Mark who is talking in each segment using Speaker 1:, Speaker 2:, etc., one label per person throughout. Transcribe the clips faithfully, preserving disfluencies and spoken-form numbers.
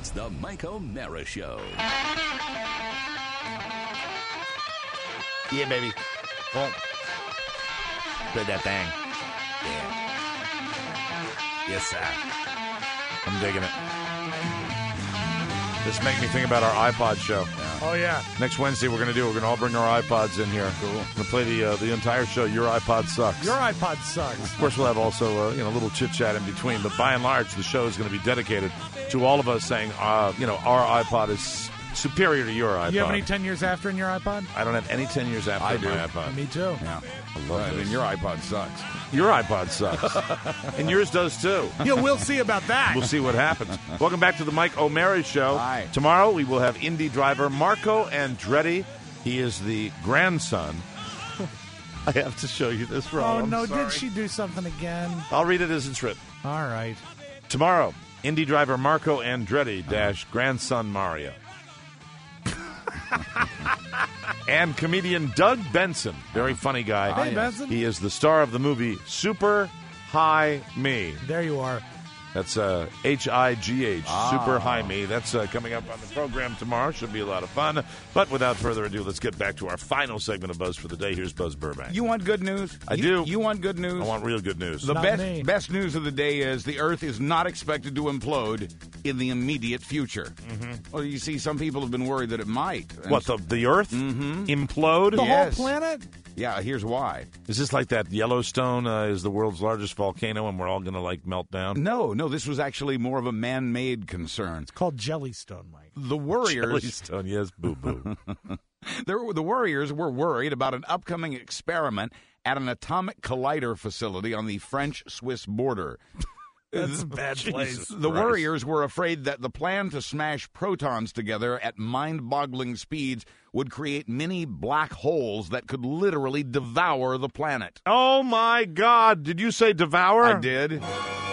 Speaker 1: It's the Mike O'Mara Show.
Speaker 2: Yeah, baby. Oh. Play that thing. Yeah. Yes, sir. I'm digging it. This makes me think about our iPod show.
Speaker 3: Yeah. Oh, yeah.
Speaker 2: Next Wednesday, we're going to do, we're going to all bring our iPods in here. Cool. We're going to play the uh, the entire show, Your iPod Sucks.
Speaker 3: Your iPod Sucks.
Speaker 2: Of course, we'll have also, uh, you know, a little chit-chat in between. But by and large, the show is going to be dedicated to all of us saying, uh, you know, our iPod is superior to your iPod.
Speaker 3: You have any ten years after in your iPod?
Speaker 2: I don't have any ten years after
Speaker 4: I
Speaker 2: in
Speaker 4: do.
Speaker 2: my iPod.
Speaker 3: Me too.
Speaker 4: Yeah.
Speaker 2: I love
Speaker 4: I
Speaker 2: this.
Speaker 4: mean, your iPod sucks.
Speaker 2: Your iPod sucks. And yours does, too.
Speaker 3: Yeah, we'll see about that.
Speaker 2: We'll see what happens. Welcome back to the Mike O'Mara Show.
Speaker 4: Hi.
Speaker 2: Tomorrow we will have Indy driver Marco Andretti. He is the grandson. I have to show you this, Rob.
Speaker 3: Oh,
Speaker 2: I'm
Speaker 3: no,
Speaker 2: sorry.
Speaker 3: did she do something again?
Speaker 2: I'll read it as it's written.
Speaker 3: All right.
Speaker 2: Tomorrow, Indy driver Marco Andretti dash grandson Mario. And comedian Doug Benson, very funny guy.
Speaker 3: Hey, Benson.
Speaker 2: He is the star of the movie Super High Me.
Speaker 3: There you are.
Speaker 2: That's uh, H I G H,
Speaker 4: Ah.
Speaker 2: Super High Me. That's uh, coming up on the program tomorrow. Should be a lot of fun. But without further ado, let's get back to our final segment of Buzz for the day. Here's Buzz Burbank.
Speaker 4: You want good news?
Speaker 2: I
Speaker 4: you,
Speaker 2: do.
Speaker 4: You want good news?
Speaker 2: I want real good news.
Speaker 4: The
Speaker 3: Not
Speaker 4: best
Speaker 3: me.
Speaker 4: best news of the day is the Earth is not expected to implode in the immediate future. Mm-hmm. Well, you see, some people have been worried that it might. And
Speaker 2: What, the, the Earth
Speaker 4: Mhm.
Speaker 2: implode?
Speaker 3: The
Speaker 4: Yes.
Speaker 3: whole planet?
Speaker 4: Yeah, here's why.
Speaker 2: Is this like that Yellowstone uh, is the world's largest volcano and we're all going to, like, melt down?
Speaker 4: No, no, this was actually more of a man-made concern.
Speaker 3: It's called Jellystone, Mike.
Speaker 4: The Warriors,
Speaker 2: Yellowstone, yes, boo-boo.
Speaker 4: the, the Warriors were worried about an upcoming experiment at an atomic collider facility on the French-Swiss border.
Speaker 3: That's a bad place.
Speaker 2: Jesus
Speaker 4: The
Speaker 2: Christ.
Speaker 4: Warriors were afraid that the plan to smash protons together at mind-boggling speeds would create mini black holes that could literally devour the planet.
Speaker 2: Oh, my God. Did you say devour?
Speaker 4: I did.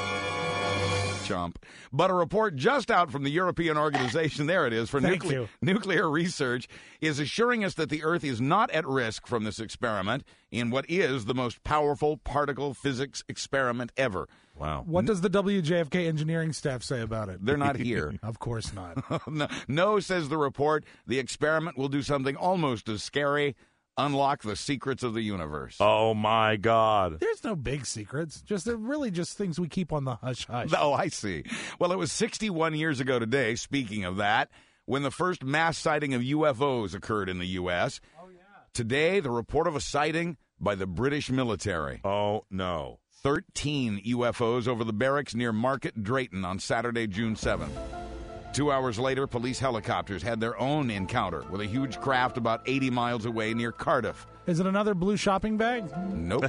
Speaker 4: Chomp. But a report just out from the European Organization, there it is, for
Speaker 3: Thank
Speaker 4: nuclear,
Speaker 3: you.
Speaker 4: nuclear research, is assuring us that the Earth is not at risk from this experiment in what is the most powerful particle physics experiment ever.
Speaker 2: Wow.
Speaker 3: What does the W J F K engineering staff say about it?
Speaker 4: They're not here.
Speaker 3: Of course not.
Speaker 4: no, no, says the report, the experiment will do something almost as scary, unlock the secrets of the universe.
Speaker 2: Oh, my God.
Speaker 3: There's no big secrets. Just they're really just things we keep on the hush hush.
Speaker 4: Oh, I see. Well, it was sixty-one years ago today, speaking of that, when the first mass sighting of U F Os occurred in the U S Oh, yeah. Today, the report of a sighting by the British military.
Speaker 2: Oh, no.
Speaker 4: thirteen U F Os over the barracks near Market Drayton on Saturday, June seventh. Two hours later, police helicopters had their own encounter with a huge craft about eighty miles away near Cardiff.
Speaker 3: Is it another blue shopping bag?
Speaker 4: Nope.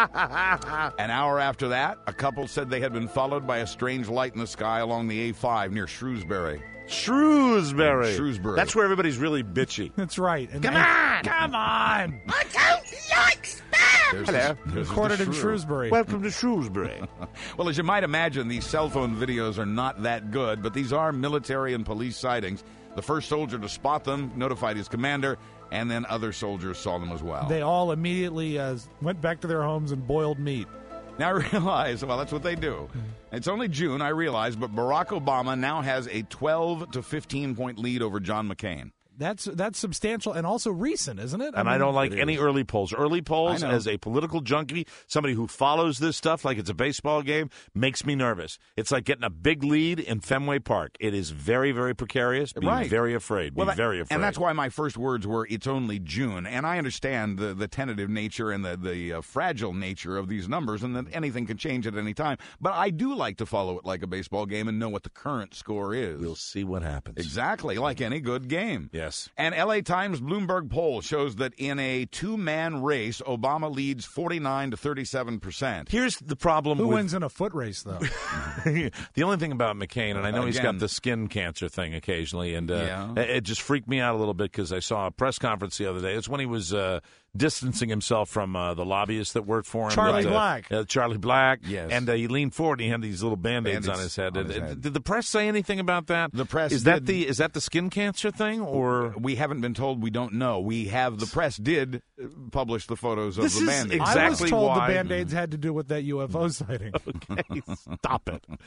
Speaker 4: An hour after that, a couple said they had been followed by a strange light in the sky along the A five near Shrewsbury.
Speaker 2: Shrewsbury.
Speaker 4: Shrewsbury.
Speaker 2: That's where everybody's really bitchy.
Speaker 3: That's right. And
Speaker 2: Come
Speaker 3: and-
Speaker 2: on!
Speaker 3: Come on!
Speaker 5: I don't like spam!
Speaker 4: There's
Speaker 2: Hello.
Speaker 4: this- there's this
Speaker 3: Recorded
Speaker 4: to
Speaker 3: in
Speaker 4: Shrew.
Speaker 3: Shrewsbury.
Speaker 2: Welcome to Shrewsbury.
Speaker 4: Well, as you might imagine, these cell phone videos are not that good, but these are military and police sightings. The first soldier to spot them notified his commander, and then other soldiers saw them as well.
Speaker 3: They all immediately uh, went back to their homes and boiled meat.
Speaker 4: Now I realize, well, that's what they do. It's only June, I realize, but Barack Obama now has a twelve to fifteen point lead over John McCain.
Speaker 3: That's that's substantial and also recent, isn't it?
Speaker 2: And I
Speaker 3: mean,
Speaker 2: don't like
Speaker 4: it
Speaker 2: any
Speaker 4: is.
Speaker 2: early polls. Early polls,
Speaker 4: I know.
Speaker 2: as a political junkie, somebody who follows this stuff like it's a baseball game, makes me nervous. It's like getting a big lead in Fenway Park. It is very, very precarious. Be
Speaker 4: Right.
Speaker 2: very afraid. Be
Speaker 4: Well, that-
Speaker 2: very afraid.
Speaker 4: And that's why my first words were, it's only June. And I understand the, the tentative nature and the, the uh, fragile nature of these numbers and that anything can change at any time. But I do like to follow it like a baseball game and know what the current score is.
Speaker 2: We'll see what happens.
Speaker 4: Exactly, like any good game.
Speaker 2: Yes.
Speaker 4: An L A Times Bloomberg poll shows that in a two-man race, Obama leads forty-nine to thirty-seven percent.
Speaker 2: Here's the problem
Speaker 3: Who
Speaker 2: with
Speaker 3: wins in a foot race, though?
Speaker 2: the only thing about McCain, and I know he's
Speaker 4: Again.
Speaker 2: got the skin cancer thing occasionally, and uh,
Speaker 4: Yeah.
Speaker 2: it, it just freaked me out a little bit because I saw a press conference the other day. It's when he was uh, distancing himself from uh, the lobbyists that worked for him.
Speaker 3: Charlie
Speaker 2: uh,
Speaker 3: Black.
Speaker 2: Uh, Charlie Black.
Speaker 4: Yes.
Speaker 2: And uh, he leaned forward and he had these little Band-Aids, on
Speaker 4: Band-Aids
Speaker 2: his head.
Speaker 4: on his
Speaker 2: Uh,
Speaker 4: head.
Speaker 2: Did the press say anything about that?
Speaker 4: The press
Speaker 2: is that
Speaker 4: did.
Speaker 2: the is that the skin cancer thing, or
Speaker 4: We haven't been told. We don't know. We have the press did uh, publish the photos of
Speaker 2: This
Speaker 4: the
Speaker 2: is
Speaker 4: Band-Aids.
Speaker 2: exactly
Speaker 3: I was told
Speaker 2: why-
Speaker 3: the Band-Aids had to do with that U F O sighting.
Speaker 2: Okay, stop it.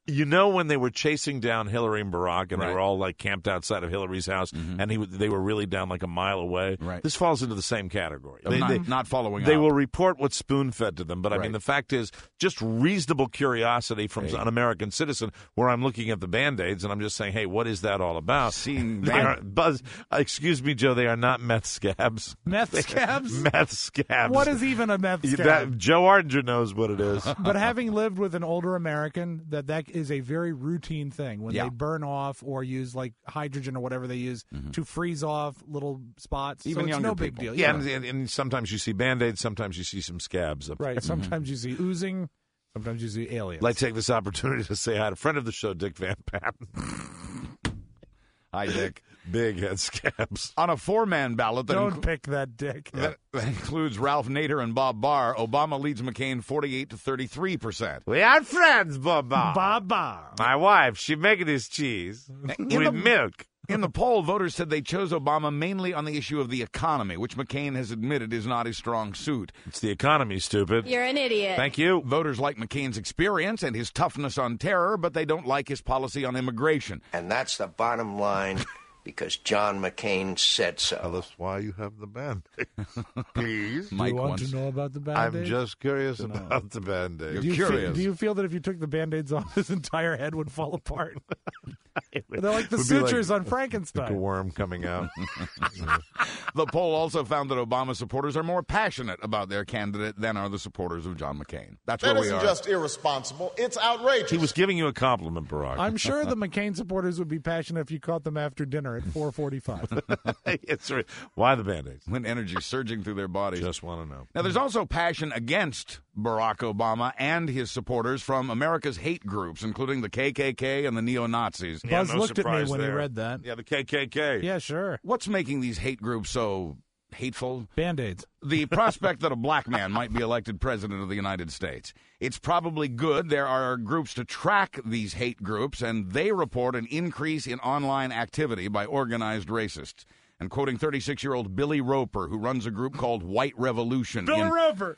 Speaker 2: You know when they were chasing down Hillary and Barack, and
Speaker 4: Right.
Speaker 2: they were all like camped outside of Hillary's house,
Speaker 4: Mhm.
Speaker 2: and he w- they were really down like a mile away.
Speaker 4: Right.
Speaker 2: This falls into the same category.
Speaker 4: Of
Speaker 2: They,
Speaker 4: not,
Speaker 2: they,
Speaker 4: not following
Speaker 2: they
Speaker 4: up.
Speaker 2: will report what's spoon-fed to them, but I
Speaker 4: Right.
Speaker 2: mean the fact is, just reasonable curiosity from
Speaker 4: Hey.
Speaker 2: an American citizen, where I'm looking at the Band-Aids and I'm just saying, hey, what is that all about?
Speaker 4: Seeing
Speaker 2: They are, Buzz, uh, excuse me, Joe, they are not meth scabs.
Speaker 3: Meth scabs?
Speaker 2: Meth scabs.
Speaker 3: What is even a meth scab?
Speaker 2: That, Joe Ardinger knows what it is.
Speaker 3: But having lived with an older American, that that is a very routine thing when
Speaker 4: Yeah.
Speaker 3: they burn off or use like hydrogen or whatever they use to freeze off little spots.
Speaker 4: Even
Speaker 3: so it's
Speaker 4: younger
Speaker 3: no big
Speaker 4: people.
Speaker 3: deal.
Speaker 2: Yeah, and, and, and sometimes you see Band-Aids, sometimes you see some scabs. Up
Speaker 3: Right. Sometimes you see oozing, sometimes you see aliens.
Speaker 2: I'd like to take this opportunity to say hi to friend of the show, Dick Van Patten.
Speaker 4: Hi, Dick.
Speaker 2: Big head scabs.
Speaker 4: On a four-man ballot that,
Speaker 3: Don't
Speaker 4: inclu-
Speaker 3: pick that dick.
Speaker 4: that, that includes Ralph Nader and Bob Barr, Obama leads McCain forty-eight to thirty-three percent.
Speaker 2: We are friends, Baba.
Speaker 3: Baba.
Speaker 2: My wife, she making this cheese
Speaker 4: In
Speaker 2: with
Speaker 4: the-
Speaker 2: milk.
Speaker 4: In the poll, voters said they chose Obama mainly on the issue of the economy, which McCain has admitted is not his strong suit.
Speaker 2: It's the economy, stupid.
Speaker 6: You're an idiot.
Speaker 2: Thank you.
Speaker 4: Voters like McCain's experience and his toughness on terror, but they don't like his policy on immigration.
Speaker 7: And that's the bottom line because John McCain said so.
Speaker 8: Tell us why you have the Band-Aid, please.
Speaker 3: Do
Speaker 4: Mike
Speaker 3: you want
Speaker 4: wants.
Speaker 3: to know about the
Speaker 8: I'm
Speaker 3: Band-Aid?
Speaker 8: just curious about the Band-Aid.
Speaker 4: You're
Speaker 3: do you
Speaker 4: curious.
Speaker 3: Feel, do you feel that if you took the Band-Aids off, his entire head would fall apart? They're like the
Speaker 2: Would be like-
Speaker 3: sutures on
Speaker 2: Like a
Speaker 3: Frankenstein.
Speaker 2: worm coming out.
Speaker 4: The poll also found that Obama supporters are more passionate about their candidate than are the supporters of John McCain. That's
Speaker 9: That
Speaker 4: where we
Speaker 9: isn't
Speaker 4: are.
Speaker 9: just irresponsible, it's outrageous.
Speaker 2: He was giving you a compliment, Barack.
Speaker 3: I'm sure the McCain supporters would be passionate if you caught them after dinner at four forty-five.
Speaker 2: It's right. Why the Band-Aids?
Speaker 4: When energy surging through their bodies.
Speaker 2: Just want to know.
Speaker 4: Now, there's also passion against Barack Obama and his supporters from America's hate groups, including the K K K and the neo-Nazis.
Speaker 2: Yeah,
Speaker 3: Buzz
Speaker 2: no
Speaker 3: looked at me
Speaker 2: surprise
Speaker 3: when he
Speaker 2: there.
Speaker 3: read that.
Speaker 2: Yeah, the K K K.
Speaker 3: Yeah, sure.
Speaker 4: What's making these hate groups so hateful?
Speaker 3: Band-Aids.
Speaker 4: The prospect that a black man might be elected president of the United States. It's probably good. There are groups to track these hate groups, and they report an increase in online activity by organized racists. And quoting thirty-six-year-old Billy Roper, who runs a group called White Revolution. in-
Speaker 2: Roper.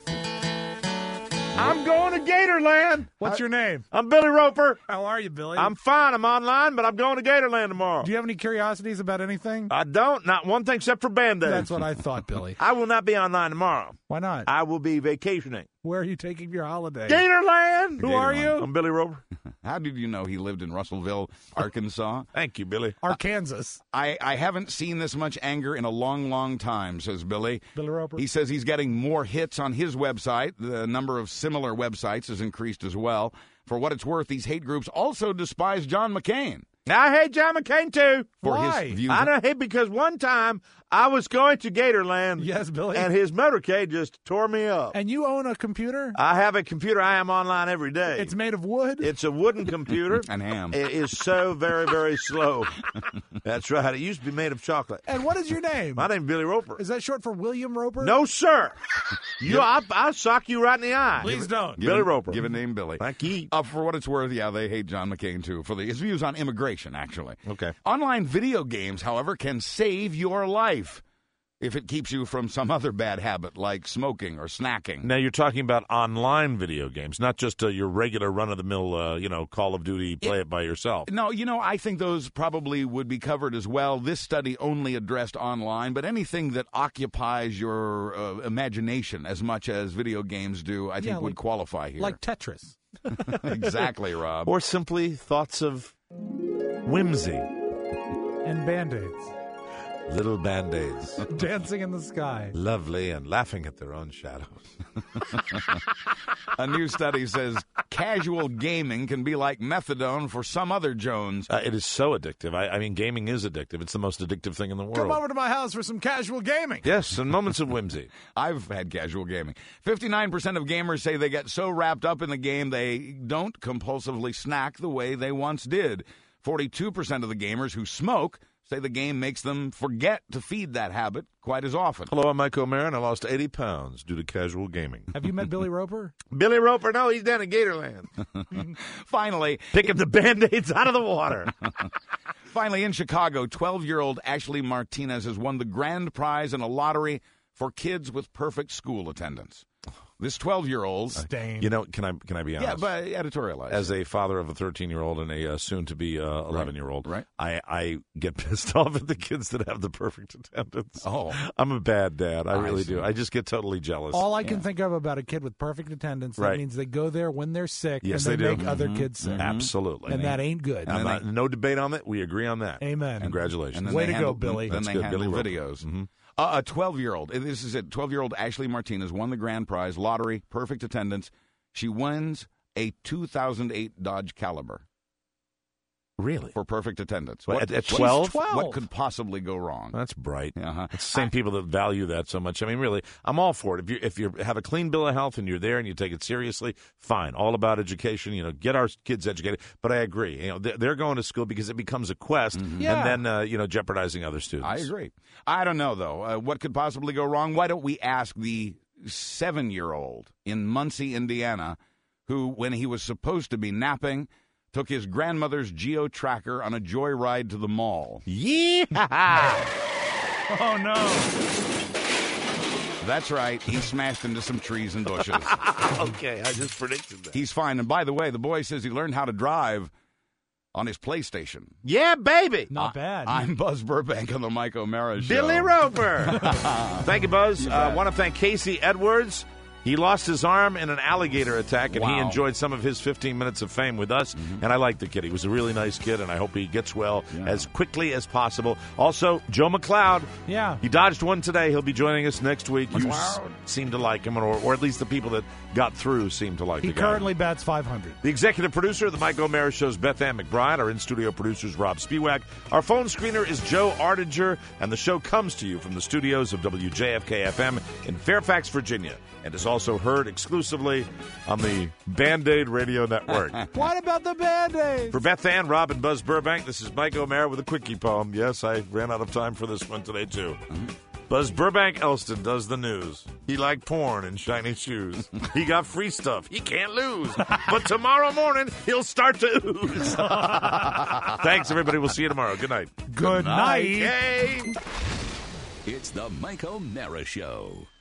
Speaker 2: I'm going to Gatorland.
Speaker 3: What's your name?
Speaker 2: I'm Billy Roper.
Speaker 3: How are you, Billy?
Speaker 2: I'm fine. I'm online, but I'm going to Gatorland tomorrow.
Speaker 3: Do you have any curiosities about anything?
Speaker 2: I don't. Not one thing except for Band-Aids.
Speaker 3: That's what I thought, Billy.
Speaker 2: I will not be online tomorrow.
Speaker 3: Why not?
Speaker 2: I will be vacationing.
Speaker 3: Where are you taking your holiday?
Speaker 2: Gatorland.
Speaker 4: Who are you?
Speaker 2: I'm Billy Roper.
Speaker 4: How did you know he lived in Russellville, Arkansas?
Speaker 2: Thank you, Billy.
Speaker 3: Arkansas.
Speaker 4: I, I haven't seen this much anger in a long, long time, says Billy.
Speaker 3: Billy Roper.
Speaker 4: He says he's getting more hits on his website. The number of similar websites has increased as well. For what it's worth, these hate groups also despise John McCain.
Speaker 2: I hate John McCain, too.
Speaker 4: For
Speaker 3: Why?
Speaker 4: his views.
Speaker 2: I don't hate because one time I was going to Gatorland.
Speaker 3: Yes, Billy.
Speaker 2: And his motorcade just tore me up.
Speaker 3: And you own a computer?
Speaker 2: I have a computer. I am online every day.
Speaker 3: It's made of wood?
Speaker 2: It's a wooden computer.
Speaker 4: And ham.
Speaker 2: It is so very, very slow. That's right. It used to be made of chocolate.
Speaker 3: And what is your name?
Speaker 2: My name's Billy Roper.
Speaker 3: Is that short for William Roper?
Speaker 2: No, sir. You, I, I'll sock you right in the eye.
Speaker 3: Please don't.
Speaker 4: Give
Speaker 2: Billy
Speaker 4: it-
Speaker 2: Roper.
Speaker 4: Give a name Billy.
Speaker 2: Thank you.
Speaker 4: Uh, for what it's worth, yeah, they hate John McCain, too, for the, his views on immigration, actually.
Speaker 2: Okay.
Speaker 4: Online video games, however, can save your life if it keeps you from some other bad habit like smoking or snacking.
Speaker 2: Now, you're talking about online video games, not just uh, your regular run-of-the-mill, uh, you know, Call of Duty, play it, by yourself.
Speaker 4: No, you know, I think those probably would be covered as well. This study only addressed online, but anything that occupies your uh, imagination as much as video games do, I think
Speaker 3: Yeah,
Speaker 4: would
Speaker 3: like-
Speaker 4: qualify here.
Speaker 3: Like Tetris.
Speaker 4: Exactly, Rob.
Speaker 2: Or simply thoughts of whimsy.
Speaker 3: And Band-Aids.
Speaker 2: Little Band-Aids.
Speaker 3: Dancing in the sky.
Speaker 2: Lovely and laughing at their own shadows.
Speaker 4: A new study says casual gaming can be like methadone for some other Jones.
Speaker 2: Uh, it is so addictive. I, I mean, gaming is addictive. It's the most addictive thing in the world.
Speaker 3: Come over to my house for some casual gaming.
Speaker 2: Yes, and moments of whimsy.
Speaker 4: I've had casual gaming. fifty-nine percent of gamers say they get so wrapped up in the game they don't compulsively snack the way they once did. forty-two percent of the gamers who smoke say the game makes them forget to feed that habit quite as often.
Speaker 2: Hello, I'm Mike O'Meara, and I lost eighty pounds due to casual gaming.
Speaker 3: Have you met Billy Roper?
Speaker 2: Billy Roper, no, he's down at Gatorland.
Speaker 4: Finally,
Speaker 2: Picking the Band-Aids out of the water.
Speaker 4: finally in Chicago, twelve-year-old Ashley Martinez has won the grand prize in a lottery for kids with perfect school attendance. This twelve-year-old.
Speaker 3: Stain.
Speaker 2: You know, can I can I be honest?
Speaker 4: Yeah, but editorialize.
Speaker 2: As a father of a thirteen-year-old and a uh, soon-to-be uh, eleven-year-old,
Speaker 4: Right.
Speaker 2: I, I get pissed off at the kids that have the perfect attendance.
Speaker 4: Oh.
Speaker 2: I'm a bad dad. I
Speaker 4: I
Speaker 2: really
Speaker 4: see.
Speaker 2: do. I just get totally jealous.
Speaker 3: All I can think of about a kid with perfect attendance, that
Speaker 2: Right.
Speaker 3: means they go there when they're sick
Speaker 2: Yes,
Speaker 3: and
Speaker 2: they
Speaker 3: they
Speaker 2: do.
Speaker 3: make other kids sick.
Speaker 2: Absolutely.
Speaker 3: And that ain't good.
Speaker 2: I'm not, no debate on that. We agree on that.
Speaker 3: Amen.
Speaker 2: Congratulations.
Speaker 4: And then
Speaker 3: Way
Speaker 4: they
Speaker 3: to
Speaker 4: handle-
Speaker 3: go, Billy.
Speaker 4: Then
Speaker 2: That's
Speaker 4: they
Speaker 2: good.
Speaker 4: handle
Speaker 2: Billy
Speaker 4: videos.
Speaker 2: Mm-hmm.
Speaker 4: Uh, a twelve-year-old. This is it. twelve-year-old Ashley Martinez won the grand prize lottery, perfect attendance. She wins a two thousand eight Dodge Caliber
Speaker 2: Really?
Speaker 4: for perfect attendance.
Speaker 2: Well,
Speaker 4: What-
Speaker 2: at- at
Speaker 4: what-
Speaker 2: twelve?
Speaker 4: What could possibly go wrong?
Speaker 2: That's bright.
Speaker 4: Uh-huh.
Speaker 2: It's the same people that value that so much. I mean, really, I'm all for it. If you if you have a clean bill of health and you're there and you take it seriously, fine. All about education. You know, get our kids educated. But I agree. You know, they're, they're going to school because it becomes a quest,
Speaker 3: Yeah.
Speaker 2: and then uh, you know, jeopardizing other students.
Speaker 4: I agree. I don't know, though. Uh, what could possibly go wrong? Why don't we ask the seven-year-old in Muncie, Indiana, who, when he was supposed to be napping, took his grandmother's Geo Tracker on a joyride to the mall.
Speaker 2: Yeah.
Speaker 3: Oh, no.
Speaker 4: That's right. He smashed into some trees and bushes.
Speaker 2: Okay, I just predicted that.
Speaker 4: He's fine. And by the way, the boy says he learned how to drive on his PlayStation.
Speaker 2: Yeah, baby.
Speaker 3: Not bad.
Speaker 4: I'm Buzz Burbank on the Mike O'Mara Show.
Speaker 2: Billy Roper. Thank you, Buzz. I uh, want to thank Casey Edwards. He lost his arm in an alligator attack, and he
Speaker 4: Wow.
Speaker 2: enjoyed some of his fifteen minutes of fame with us.
Speaker 4: Mm-hmm.
Speaker 2: And I like the kid. He was a really nice kid, and I hope he gets well
Speaker 4: Yeah.
Speaker 2: as quickly as possible. Also, Joe McLeod.
Speaker 3: Yeah.
Speaker 2: He dodged one today. He'll be joining us next week. You s-
Speaker 4: McLeod.
Speaker 2: seem to like him, or, or at least the people that got through seem to like
Speaker 3: He
Speaker 2: the guy.
Speaker 3: currently bats five hundred.
Speaker 2: The executive producer of the Mike O'Mara Show's Beth Ann McBride. Our in-studio producer is Rob Spiewak. Our phone screener is Joe Ardinger. And the show comes to you from the studios of W J F K F M in Fairfax, Virginia. And is also heard exclusively on the Band-Aid Radio Network.
Speaker 3: What about the Band-Aid?
Speaker 2: For Beth Ann, Rob, and Buzz Burbank, this is Mike O'Mara with a quickie poem. Yes, I ran out of time for this one today, too. Buzz Burbank Elston does the news. He liked porn and shiny shoes. He got free stuff. He can't lose. But tomorrow morning, he'll start to ooze. Thanks, everybody. We'll see you tomorrow. Good night.
Speaker 3: Good night.
Speaker 2: Yay!
Speaker 1: It's the Mike O'Mara Show.